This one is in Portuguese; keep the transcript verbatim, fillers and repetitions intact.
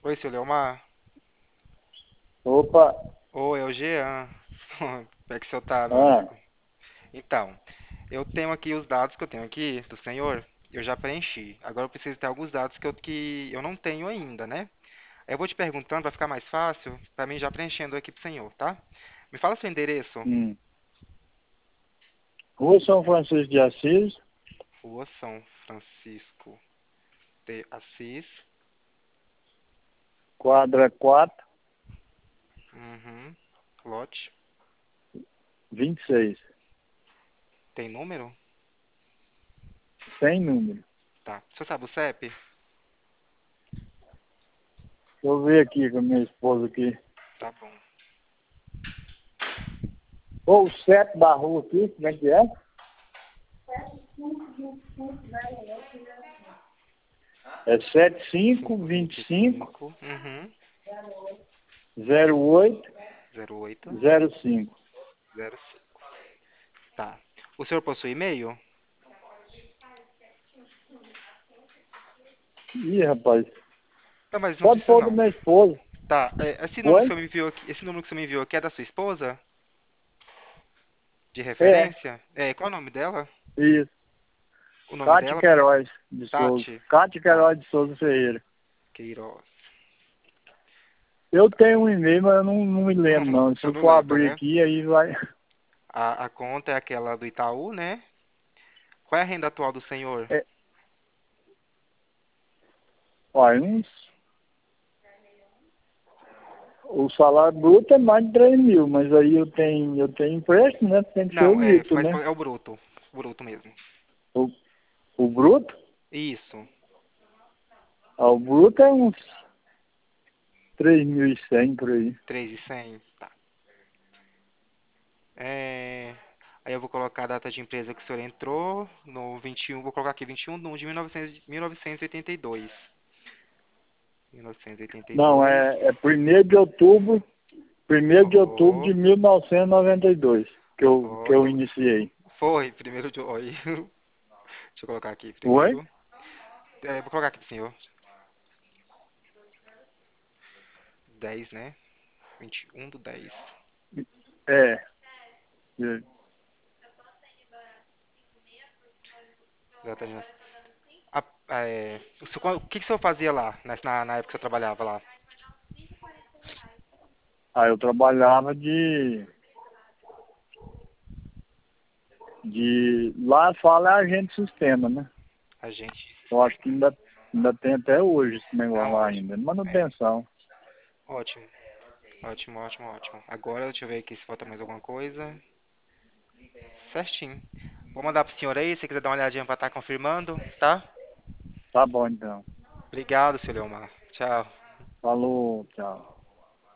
Oi, seu Leomar. Opa, Oi, é o Jean. Como é que o senhor tá, meu ah, amigo? Então, eu tenho aqui os dados que eu tenho aqui do senhor, eu já preenchi. Agora eu preciso ter alguns dados que eu, que eu não tenho ainda, né? Aí eu vou te perguntando, vai ficar mais fácil pra mim já preenchendo aqui pro senhor, tá? Me fala seu endereço. hum. Rua São Francisco de Assis, Rua São Francisco de Assis. quadra quatro, Uhum. Lote. vinte e seis, Tem número? sem número. Tá. O senhor sabe o C E P? Deixa eu ver aqui com a minha esposa aqui. Tá bom. Ou o sete da rua aqui, como é que é? É sete cinco Cinco vinte vinte e e cinco cinco. Uhum. zero oito Zero oito zero cinco. zero cinco. Tá. O senhor possui e-mail? Ih, rapaz, Não, mas não pode precisa pôr da não. minha esposa. Tá, é, esse número que Oi? você me enviou aqui, esse número que você me enviou aqui é da sua esposa? De É, referência? É, qual é o nome dela? isso. O nome Cátia dela? Queiroz de Souza. Tati. Cátia Tá. Queiroz de Souza Ferreira. Queiroz. Eu tenho um e-mail, mas eu não, não me lembro não. Se Você eu não for lembra, abrir né? aqui, aí vai. A, a conta é aquela do Itaú, né? Qual é a renda atual do senhor? É, olha, uns o salário bruto é mais de três mil, mas aí eu tenho, eu tenho empréstimo, né? Tem que ser o Não, é, líquido, mas né? é o bruto. Bruto mesmo. O, o bruto, Isso. ah, o bruto é uns três mil e cem por aí. Três e cem. Tá. É, aí eu vou colocar a data de empresa que o senhor entrou no vinte e um, vou colocar aqui vinte e um de um de mil e novecentos mil novecentos e oitenta e dois. mil novecentos e oitenta e Não, dois. é, é primeiro de outubro, primeiro de outubro Oh, de mil novecentos e noventa e dois que eu, que eu olha, iniciei. foi, primeiro de. Oi. Deixa eu colocar aqui Oi? primeiro. É, vou colocar aqui pro senhor. Dez, né? vinte e um do dez. É. é. Exatamente. A- é, o senhor- o que que o senhor fazia lá, na, na na época que você trabalhava lá? Aí eu trabalhava de, de. Lá fala agente de sistema, né? A gente de Eu acho que sistema. ainda, ainda tem até hoje esse Não, negócio lá ótimo. ainda. É, Manutenção. ótimo. Ótimo, ótimo, ótimo. Agora, deixa eu ver aqui se falta mais alguma coisa. Certinho. Vou mandar pro senhor aí, se você quiser dar uma olhadinha pra estar confirmando, tá? Tá bom então. Obrigado, seu Leomar. Tchau. Falou, tchau.